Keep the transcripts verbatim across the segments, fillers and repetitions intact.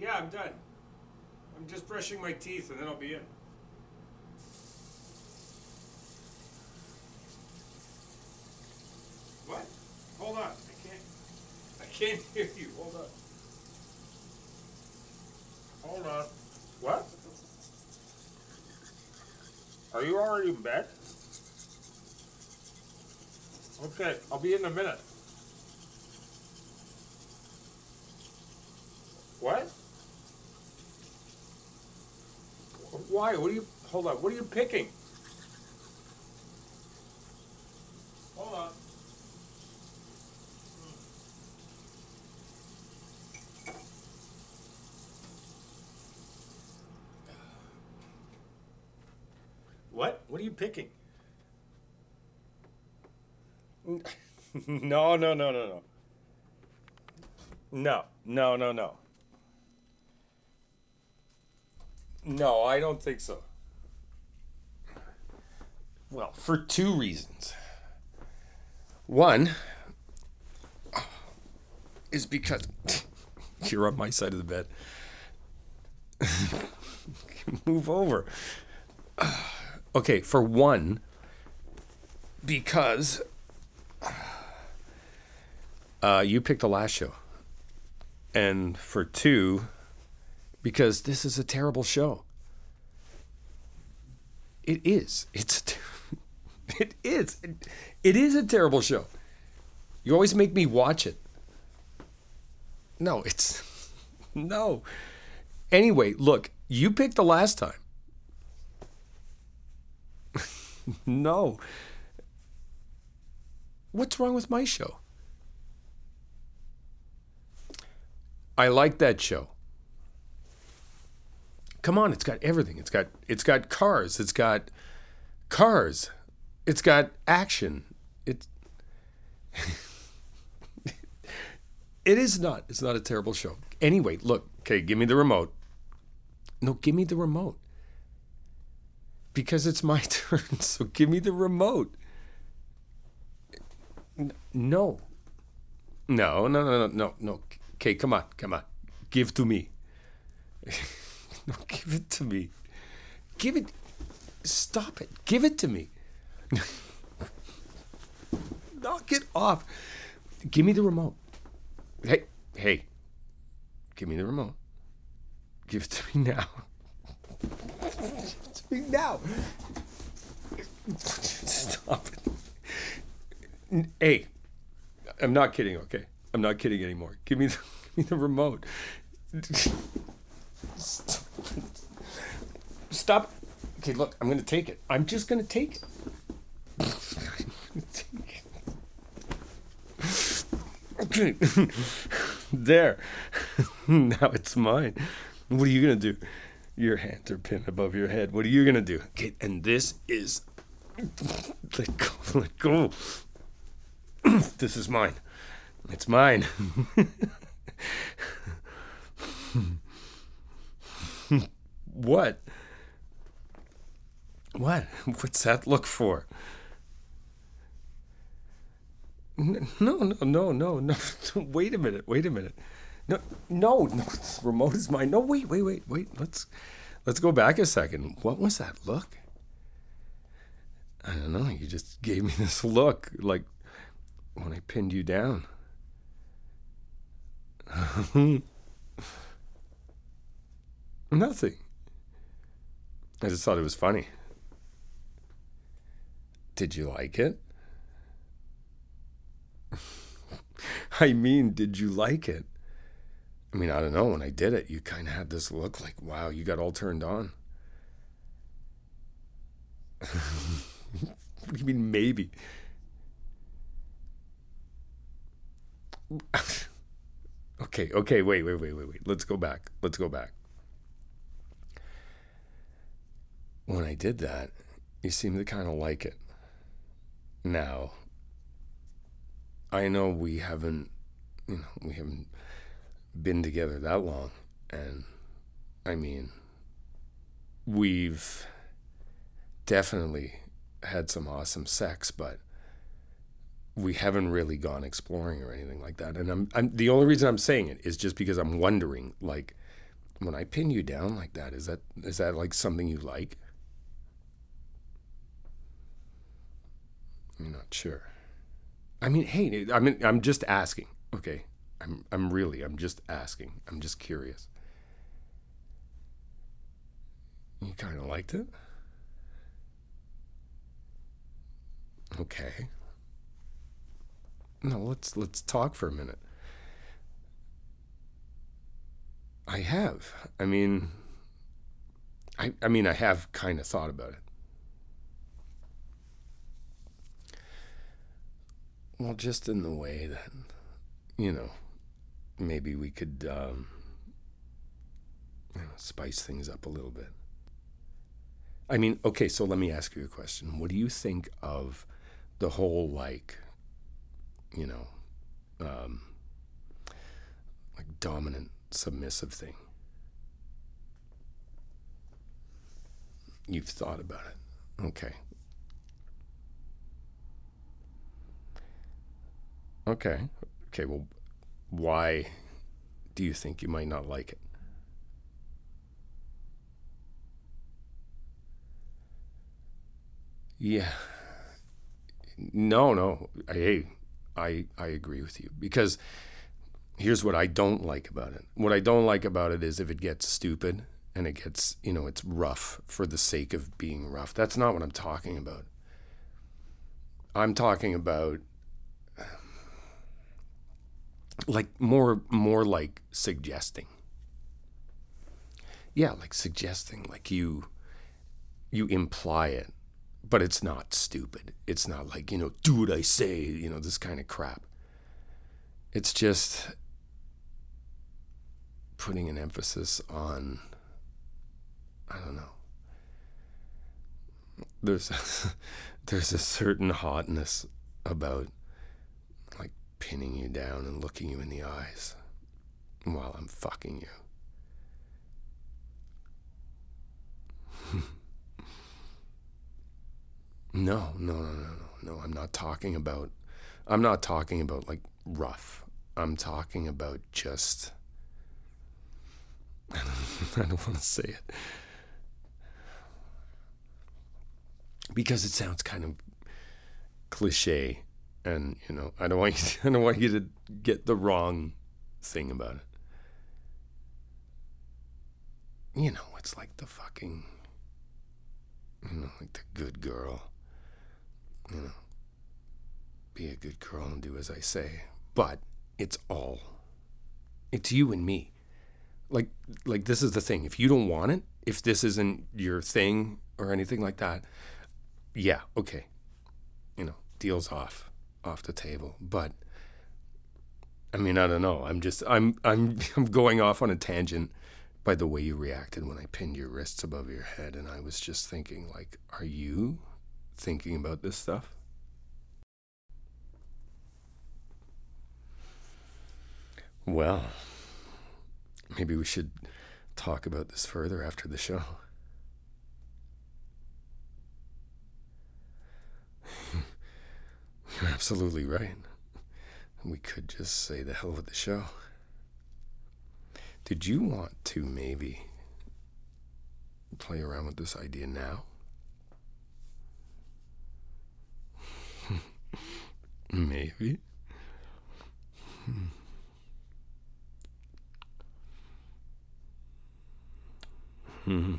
Yeah, I'm done. I'm just brushing my teeth and then I'll be in. What? Hold on. I can't. I can't hear you. Hold on. Hold on. What? Are you already in bed? Okay, I'll be in a minute. What? Why? What are you? Hold on. What are you picking? Hold on. What? What are you picking? No, no, no, no, no. No, no, no, no. No, I don't think so. Well, for two reasons. One is because you're on my side of the bed. Move over. Okay, for one, because uh, you picked the last show. And for two, because this is a terrible show. It is. It's. It is. It, it is a terrible show. You always make me watch it. No, it's. No. Anyway, look, you picked the last time. No. What's wrong with my show? I like that show. Come on, it's got everything. It's got it's got cars. It's got cars. It's got action. It's It is not. It's not a terrible show. Anyway, look, okay, give me the remote. No, give me the remote. Because it's my turn, so give me the remote. No. No, no, no, no, no, no. Okay, come on, come on. Give to me. No, give it to me. Give it. Stop it. Give it to me. Knock it off. Give me the remote. Hey, hey. Give me the remote. Give it to me now. Give it to me now. Stop it. Hey, I'm not kidding, okay? I'm not kidding anymore. Give me the, give me the remote. Stop. Stop. Okay, look, I'm going to take it. I'm just going to take it. Okay. There. Now it's mine. What are you going to do? Your hands are pinned above your head. What are you going to do? Okay, and this is... Let go. Let go. This is mine. It's mine. What? What? What's that look for? No, no, no, no, no. Wait a minute. Wait a minute. No, no, no. The remote is mine. No, wait, wait, wait, wait. Let's let's go back a second. What was that look? I don't know. You just gave me this look, like when I pinned you down. Nothing. I just thought it was funny. Did you like it? I mean, did you like it? I mean, I don't know. When I did it, you kind of had this look like, wow, you got all turned on. What do you mean, maybe? Okay, okay, wait, wait, wait, wait, wait. Let's go back. Let's go back. When I did that, you seemed to kind of like it. Now, I know we haven't, you know, we haven't been together that long. And, I mean, we've definitely had some awesome sex, but we haven't really gone exploring or anything like that. And I'm, I'm the only reason I'm saying it is just because I'm wondering, like, when I pin you down like that, is that is that like something you like? I'm not sure. I mean, hey, I mean, I'm just asking. Okay, I'm I'm really I'm just asking. I'm just curious. You kind of liked it? Okay. No, let's let's talk for a minute. I have. I mean, I I mean, I have kind of thought about it. Well, just in the way that, you know, maybe we could um, you know, spice things up a little bit. I mean, okay, so let me ask you a question. What do you think of the whole, like, you know, um, like dominant submissive thing? You've thought about it. Okay. Okay. Okay, well, why do you think you might not like it? Yeah. No, no. Hey, I I agree with you because here's what I don't like about it. What I don't like about it is if it gets stupid and it gets, you know, it's rough for the sake of being rough. That's not what I'm talking about. I'm talking about like more more like suggesting. Yeah, like suggesting, like you you imply it, but it's not stupid. It's not like, you know, do what I say, you know, this kind of crap. It's just putting an emphasis on, I don't know. There's a, there's a certain hotness about like pinning you down and looking you in the eyes while I'm fucking you. No, no, no, no, no, no. I'm not talking about. I'm not talking about like rough. I'm talking about just. I don't, I don't want to say it because it sounds kind of cliche, and you know, I don't want you. To, I don't want you to get the wrong thing about it. You know, it's like the fucking. You know, like the good girl. You know, be a good girl and do as I say. But it's all. It's you and me. Like, like this is the thing. If you don't want it, if this isn't your thing or anything like that, yeah, okay. You know, deal's off, off the table. But I mean, I don't know. I'm just, I'm, I'm, I'm going off on a tangent by the way you reacted when I pinned your wrists above your head, and I was just thinking, like, are you thinking about this stuff? Well, maybe we should talk about this further after the show. You're absolutely right. We could just say the hell with the show. Did you want to maybe play around with this idea now? Maybe. Hmm.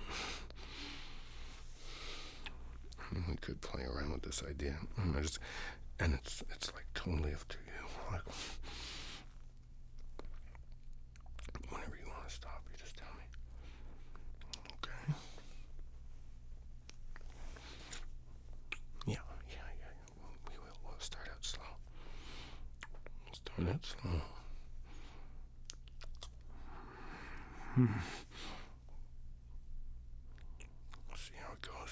We could play around with this idea. And I just, and it's it's like totally up to you. Like, whenever you want to stop, you just tell me. Okay. Yeah, yeah, yeah. yeah. We will. We'll start out slow. Start out slow. Hmm. See how it goes.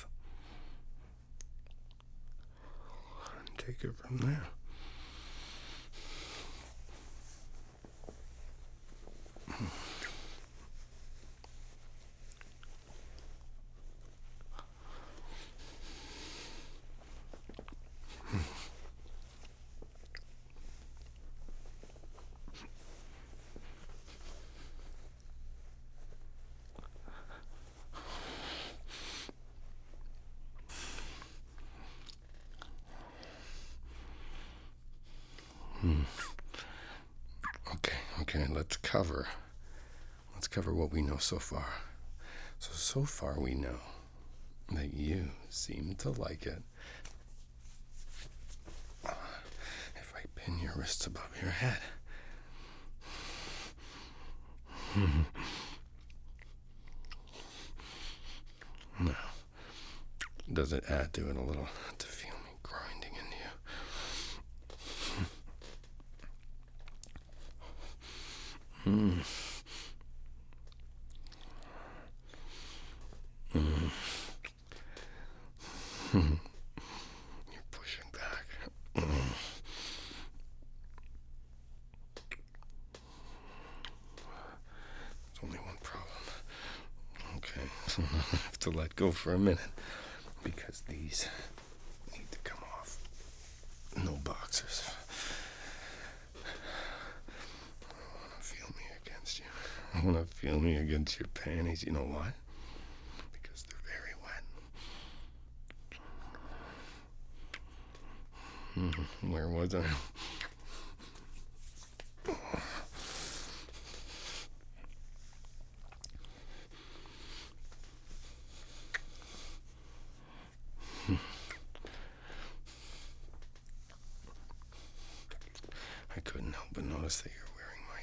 And take it from there. right, let's cover. Let's cover what we know so far. So, so far we know that you seem to like it if I pin your wrists above your head. Now, does it add to it a little to feel me grinding into you? Mm. Mm. You're pushing back. Mm. There's only one problem. Okay, so I have to let go for a minute because these need to come off. No boxers. I want to feel me against you. I want to feel me against your panties. You know why? Because they're very wet. Mm, where was I? I couldn't help but notice that you're wearing my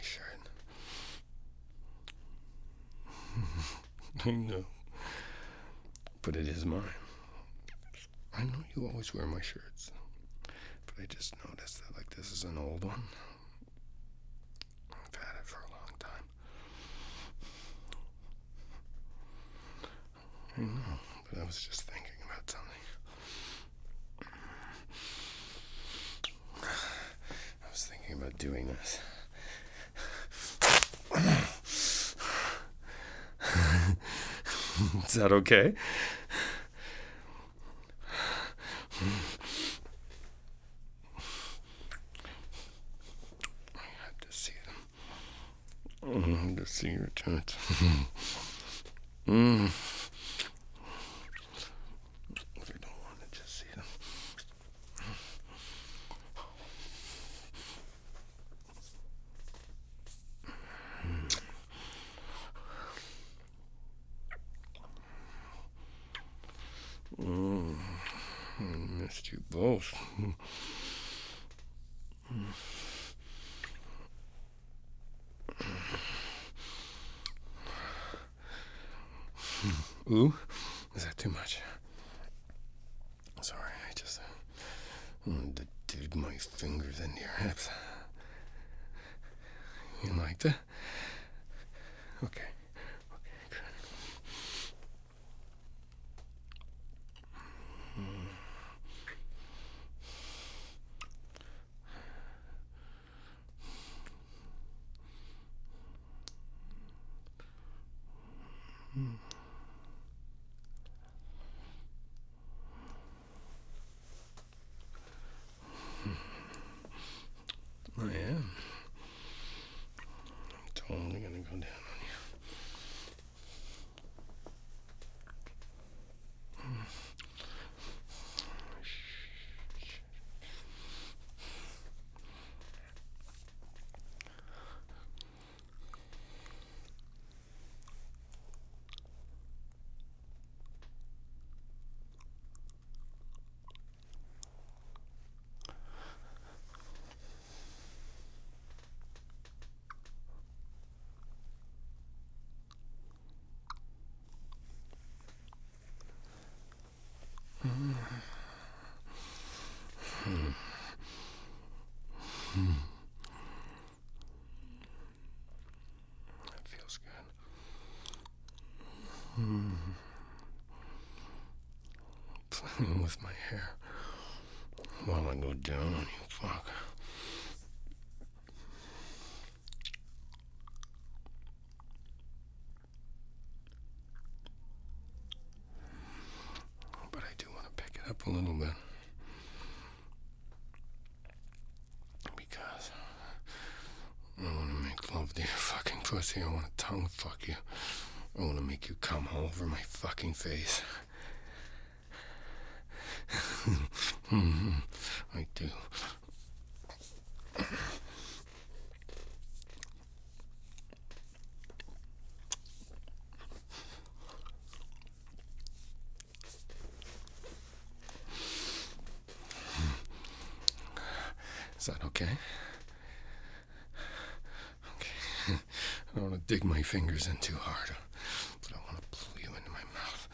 shirt. I know. But it is mine. I know you always wear my shirts. But I just noticed that, like, this is an old one. I've had it for a long time. I know, but I was just thinking about something. I was thinking about doing this. Is that okay? I had to see them. I had to see your tits. mm. I don't want to just see them. Mm. I missed you both. Ooh, is that too much? Sorry, I just wanted to dig my fingers into your hips. You like that? Okay. Okay, good. Mm. Mm. I am. I'm totally gonna go down on you. Mm. Mm. Mm. Mm. That feels good. Mm. Playing with my hair while I go down on you, fuck. But I do want to pick it up a little bit. Because I want to make love to your fucking pussy. I want to tongue fuck you. I want to make you come all over my fucking face. mm-hmm. I do. Is that okay? Okay. I don't want to dig my fingers in too hard, but I want to pull you into my mouth.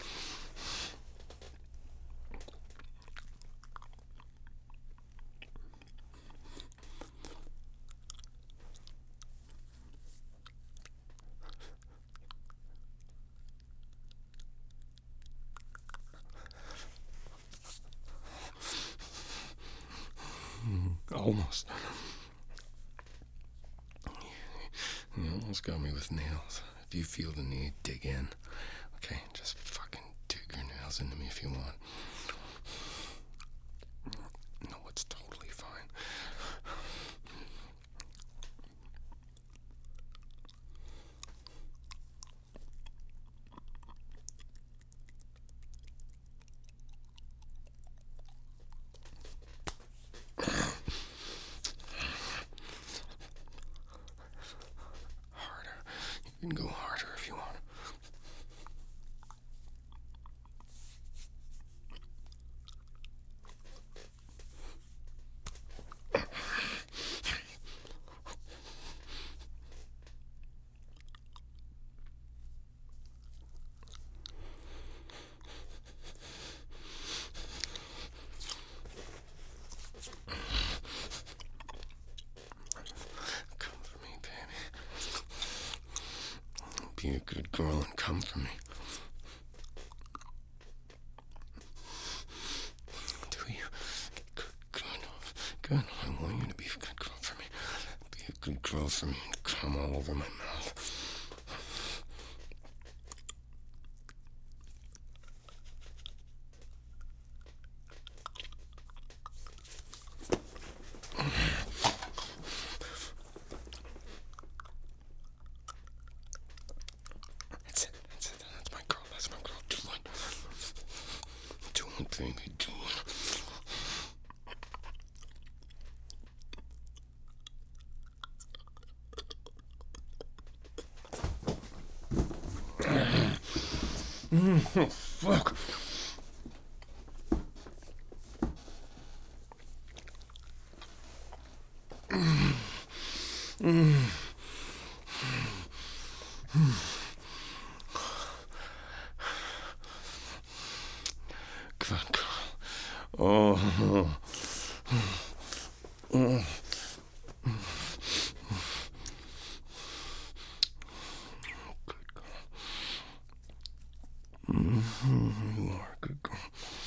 Almost. You almost got me with nails. If you feel the need, dig in. Okay, just fucking dig your nails into me if you want. No, it's totally fine. Harder. You can go harder if you want. Come for me, baby. Be a good girl and come for me. Do you? Good, good, good. I want you to be a good girl for me. Be a good girl for me and come all over my mouth. That's it, that's it. That's my girl, that's my girl. Do it. Do it, baby, do it. Oh, fuck. Good girl. Oh. Oh. Good girl. Mm-hmm. You are a good girl.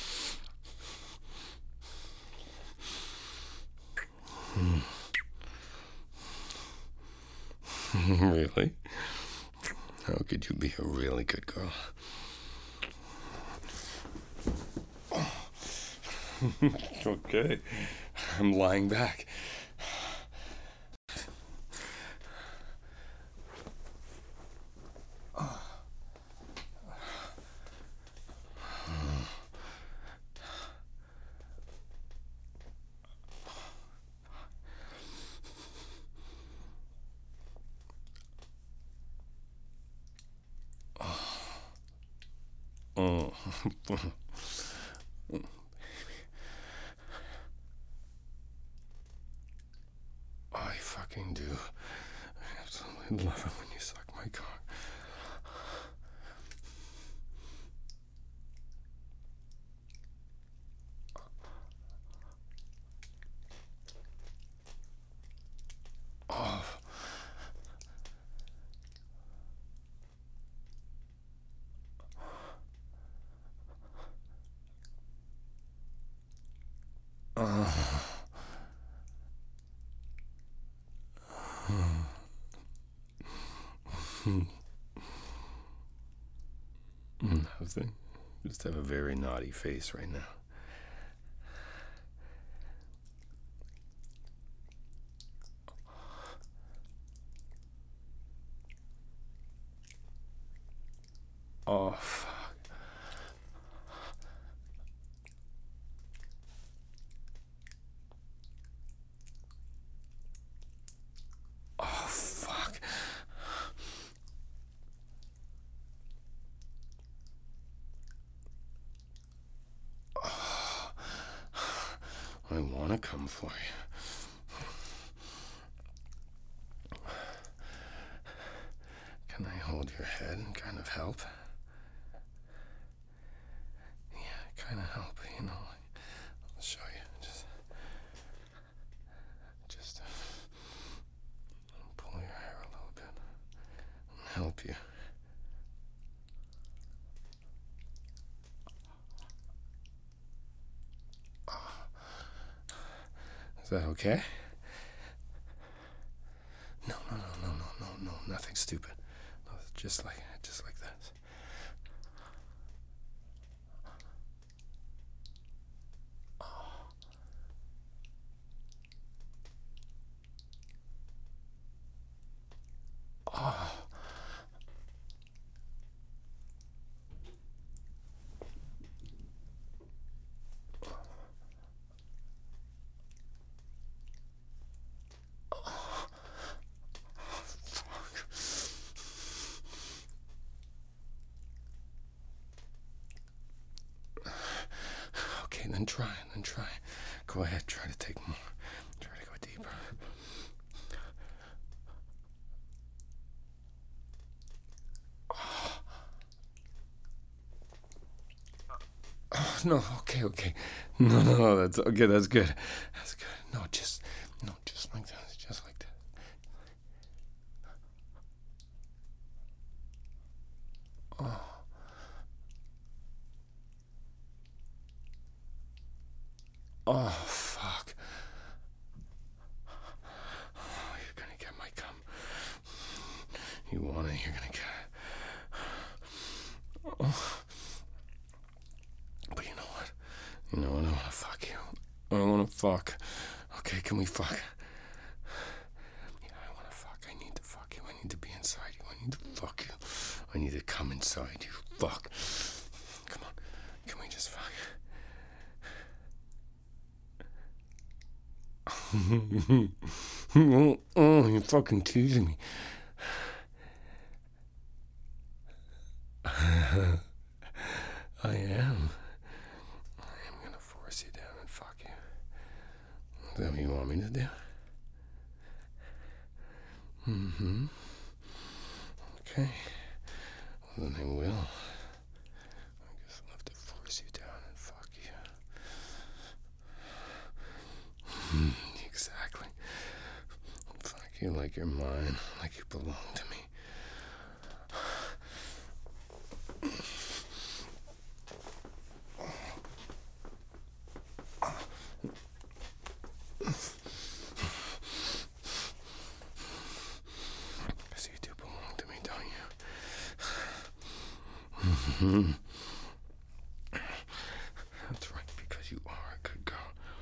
Really? How could you be a really good girl? Okay. I'm lying back. Oh. I fucking do. I absolutely love it when you suck my cock. Oh. Oh. Nothing. You just have a very naughty face right now. Oh, fuck. Oh, fuck. Oh. I want to come for you. Can I hold your head and kind of help? Yeah, kind of help, you know. I'll show you. Just, just uh, pull your hair a little bit and help you. Is that okay? No, no, no, no, no, no, no, nothing stupid. No, just like, just like this. Oh. Okay, then try, then try. Go ahead, try to take more. Try to go deeper. Oh. Oh, no, okay, okay. No, no, no, that's okay, that's good. That's good. No, just, no, just like that, just like that. Oh. Oh, fuck. Oh, you're gonna get my cum. You want it, you're gonna get it. Oh. But you know what? You know what? I wanna fuck you. I wanna fuck. Okay, can we fuck? Yeah, I wanna fuck. I need to fuck you. I need to be inside you. I need to fuck you. I need to come inside you. Fuck. Come on. Can we just fuck? oh, oh, you're fucking teasing me. I am. I am gonna force you down and fuck you. Is that what you want me to do? Mm-hmm. Okay. Well, then I will. I guess I'll have to force you down and fuck you. Mm, exactly. Fuck you like you're mine, like you belong to me. Because you do belong to me, don't you? Mm-hmm. That's right, because you are a good girl.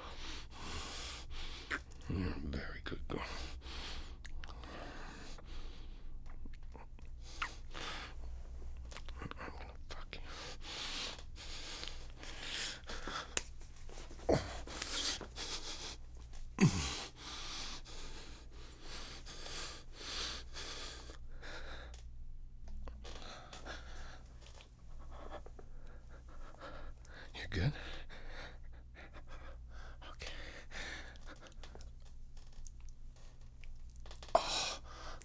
You're a very good girl. I'm gonna fuck you. You're good? Okay. Oh.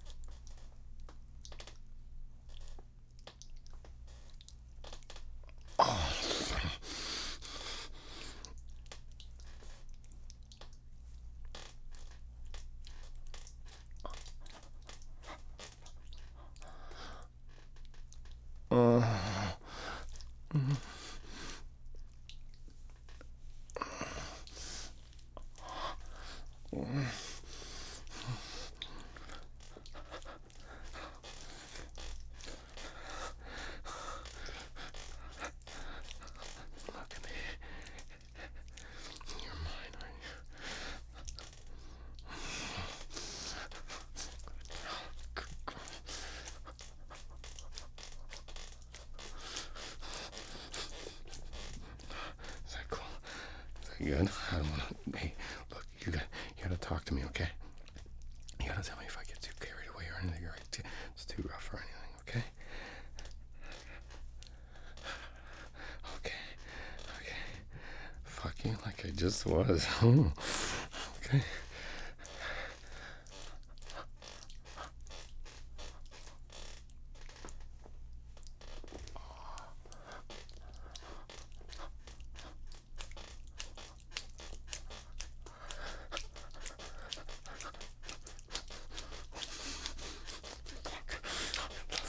Oh. Uh. Mm-hmm. Look at me. You're mine, aren't you? Good girl. Is that cool? Is that good? I don't wanna. Hey, look, you got you gotta talk to me, okay? You gotta tell me if I get too carried away or anything, or it's too rough or anything, okay? Okay, okay. Fuck you like I just was. Okay.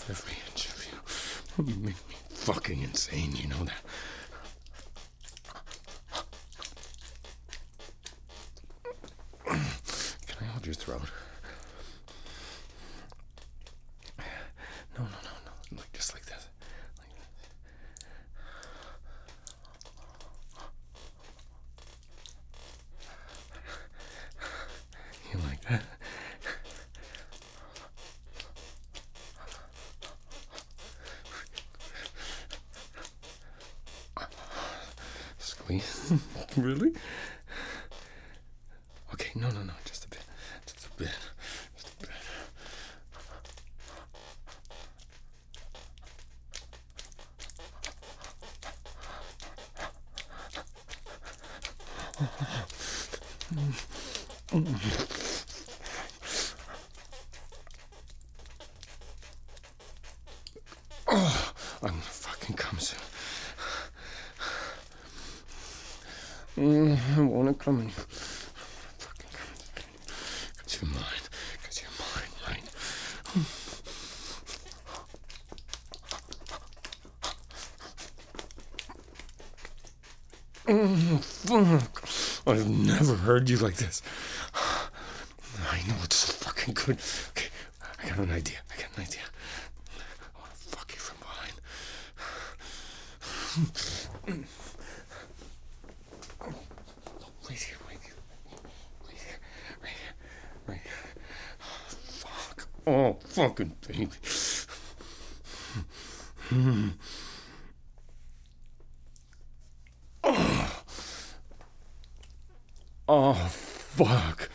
Every inch of you. You make me fucking insane, you know that? Can I hold your throat? No, no, no, no. Like, just like this. Like this. You like that? Squeeze? Really? Okay, no, no, no, just a bit. Just a bit. Just a bit. Oh, I'm gonna fucking come soon. Mm, I wanna come in. Fucking come. Cause you're mine. Cause you're mine, right? Mm, fuck. I've never heard you like this. I know it's so fucking good. Okay, I got an idea. I got an idea. I wanna fuck you from behind. Right here, right here. Right here, right here, right here. Fuck. Oh, fucking baby. Oh. Oh, fuck.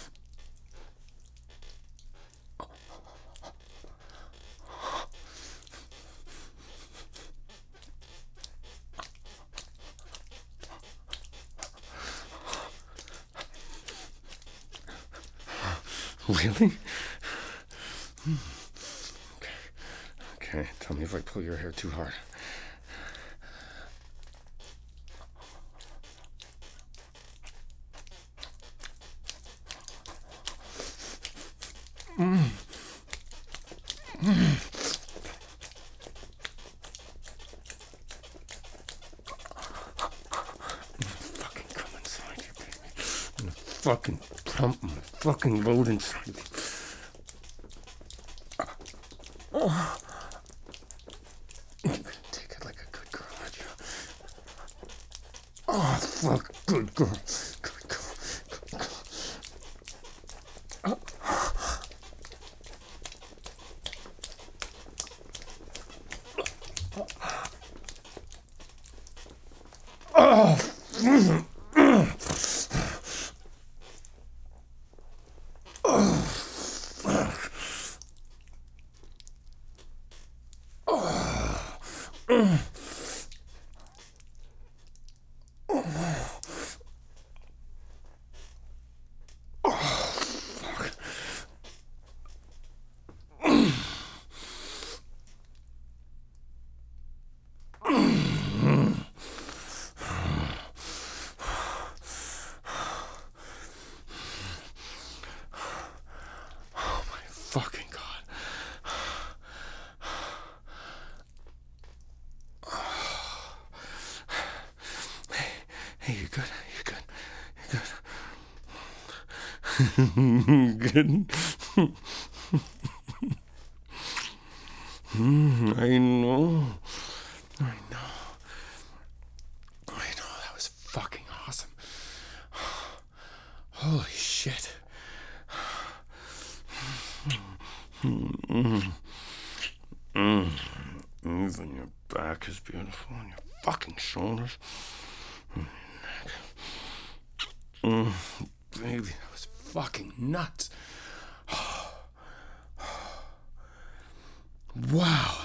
Really? Okay. Okay. Tell me if I pull your hair too hard. Mm. Mm. Fucking come inside you, baby. I'm gonna fucking pump my fucking load inside you. Oh. Take it like a good girl, aren't you? Oh, fuck. Good girl. Good girl. Good girl. Oh. Oh. Mm. Fucking God. Hey, hey, you good? You good? You good? Good. mm, I know. I know. I know. That was fucking awesome. Holy shit. Mm. Mm. Even your back is beautiful, and your fucking shoulders, and your neck. Mm. Baby, that was fucking nuts. Wow.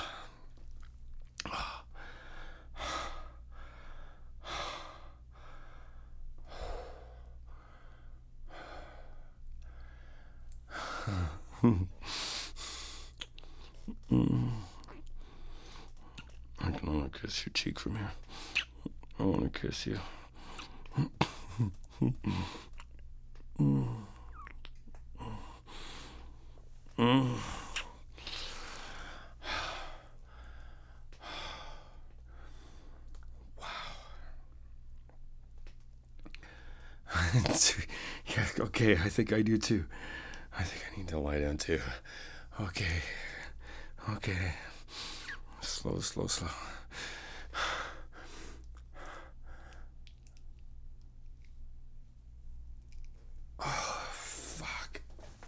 Mm. I don't want to kiss your cheek from here. I want to kiss you. Mm. Mm. Yeah, okay, I think I do too. I think I need to lie down too. Okay. Okay. Slow, slow, slow. Oh, fuck.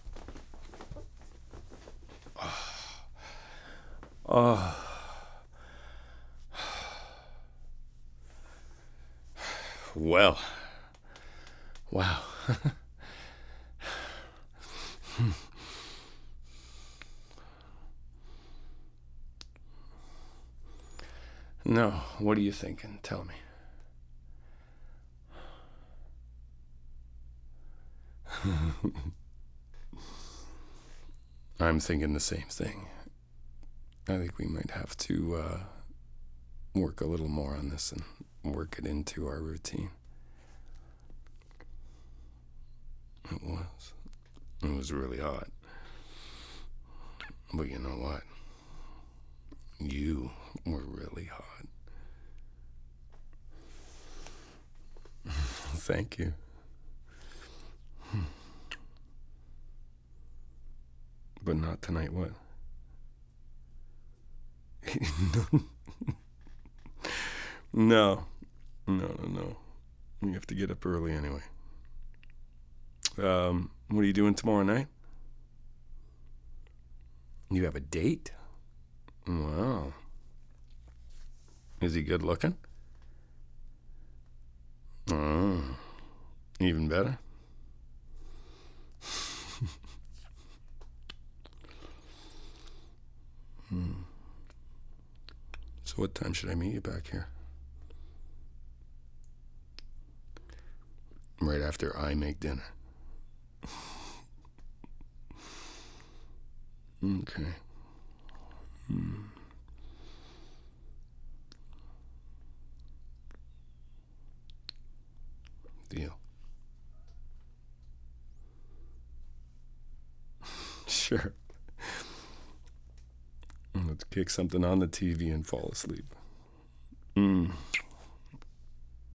Oh. Oh. Well. Wow. No, what are you thinking? Tell me. I'm thinking the same thing. I think we might have to uh, work a little more on this and work it into our routine. It was. It was really hot. But you know what? You were really hot. Thank you. But not tonight, what? No. No, no, no. You have to get up early anyway. Um, what are you doing tomorrow night? You have a date? Wow. Is he good looking? Oh, even better. hmm. So what time should I meet you back here? Right after I make dinner. Okay. Hmm. Deal. Sure. Let's kick something on the T V and fall asleep. Mm.